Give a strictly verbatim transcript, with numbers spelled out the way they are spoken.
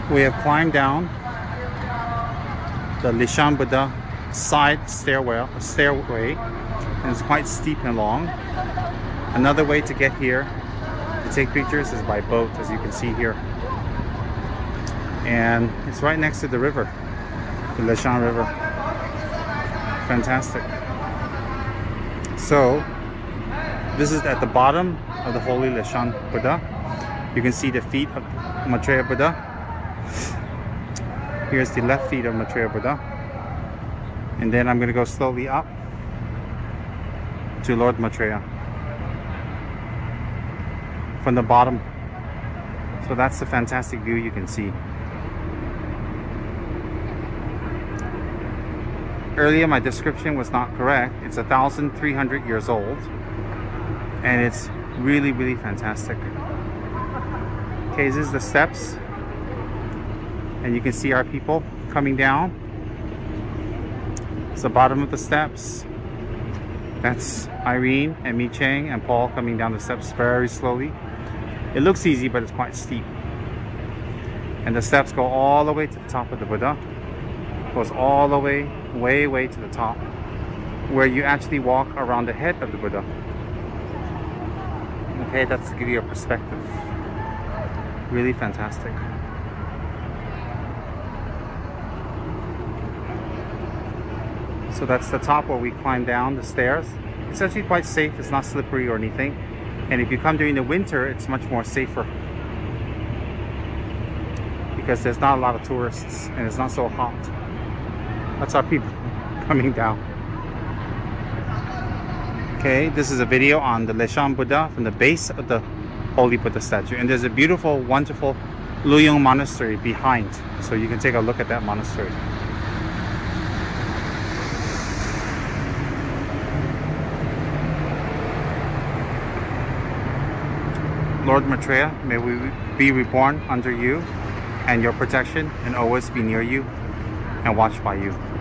We have climbed down the Leshan Buddha side stairwell, stairway, and it's quite steep and long. Another way to get here to take pictures is by boat, as you can see here. And it's right next to the river, the Leshan River. Fantastic. So, this is at the bottom of the Holy Leshan Buddha. You can see the feet of Maitreya Buddha. Here's the left feet of Maitreya Buddha. And then I'm going to go slowly up to Lord Maitreya from the bottom. So that's the fantastic view you can see. Earlier my description was not correct. It's one thousand three hundred years old. And it's really, really fantastic. Okay, this is the steps. And you can see our people coming down. It's the bottom of the steps. That's Irene and Mi Cheng and Paul coming down the steps very slowly. It looks easy, but it's quite steep. And the steps go all the way to the top of the Buddha. Goes all the way, way, way to the top, where you actually walk around the head of the Buddha. Okay, that's to give you a perspective. Really fantastic. So that's the top where we climb down the stairs. It's actually quite safe. It's not slippery or anything. And if you come during the winter, it's much more safer, because there's not a lot of tourists and it's not so hot. That's our people coming down. Okay, this is a video on the Leshan Buddha from the base of the Holy Buddha statue. And there's a beautiful, wonderful Luyong Monastery behind. So you can take a look at that monastery. Lord Maitreya, may we be reborn under you and your protection, and always be near you and watch by you.